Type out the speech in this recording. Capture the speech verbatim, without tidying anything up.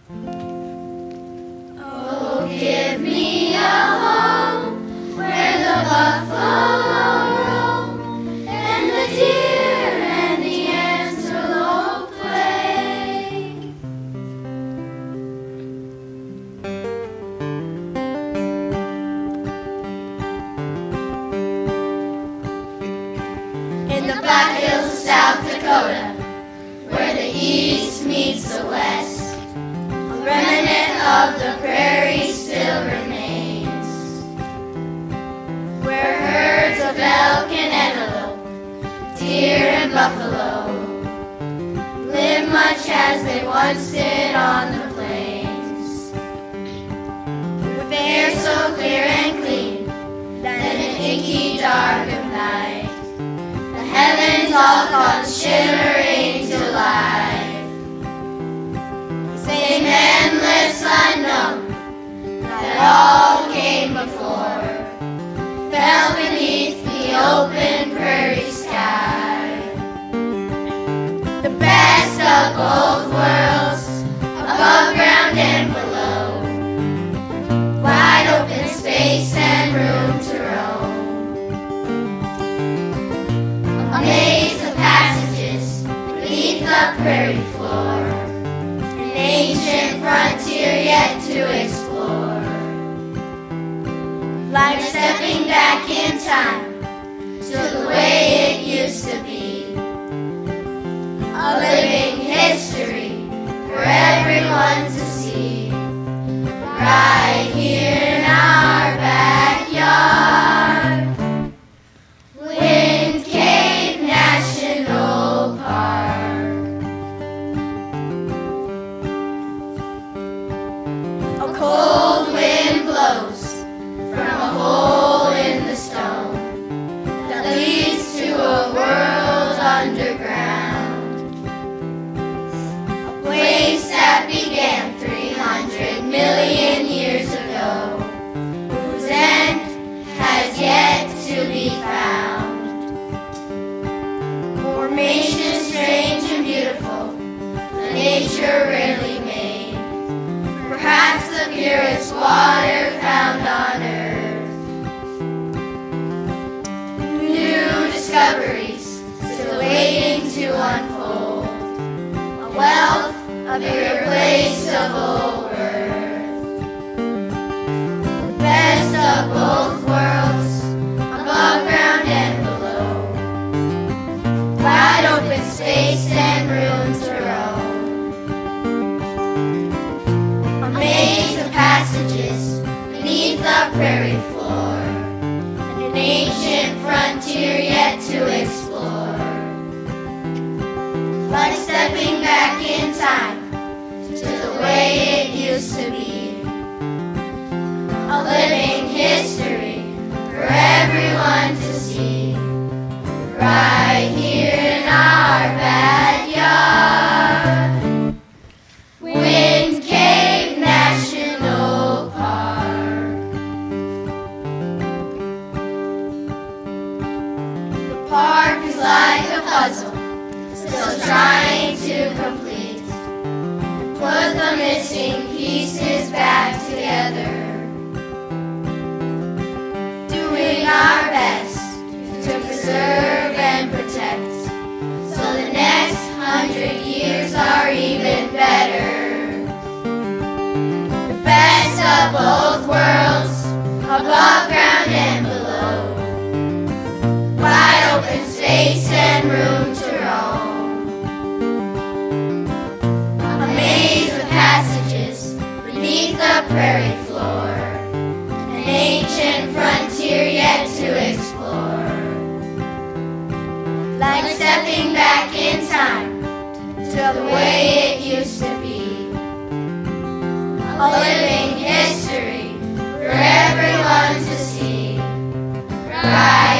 Oh, give me a home where the buffalo roam and the deer and the antelope play. In the Black Hills of South Dakota, where the east meets the west, a remnant of the prairie still remains, where herds of elk and antelope, deer and buffalo live much as they once did on the plains, with air so clear and clean that in the inky dark of night the heavens all come shimmering to life. Same endless unknown that all came before fell beneath the open prairie sky. The best of both worlds, above ground and below, wide open space and room to roam. A maze of passages beneath the prairie floor, an ancient frontier yet to explore. Like stepping back in time to the way it used to be, a living history for everyone to see, right here in our backyard. Wind Cave National Park. A cold wind blows from a hole in the stone that leads to a world underground, a place that began three hundred million years ago, whose end has yet to be found. Formation strange and beautiful, the nature rarely made, perhaps the purest water found on earth. New discoveries still waiting to unfold, a wealth of irreplaceable worth. The best of both worlds, above ground and below, wide open space and room to roam. A maze of passages beneath the prairie floor, and an ancient frontier yet to explore. Like stepping back in time to the way it used to be, a living history for everyone to see, right here in our backyard. Wind Cave National Park. The park is like a puzzle, still trying to complete and put the missing pieces back together. Doing our best to preserve and protect, so the next hundred years are even better. The best of both worlds, above ground and below, wide open space and room to roam. A maze of passages beneath the prairie floor, an ancient frontier yet to explore. Like stepping back in time to the way it used to be, a living history for everyone to see, right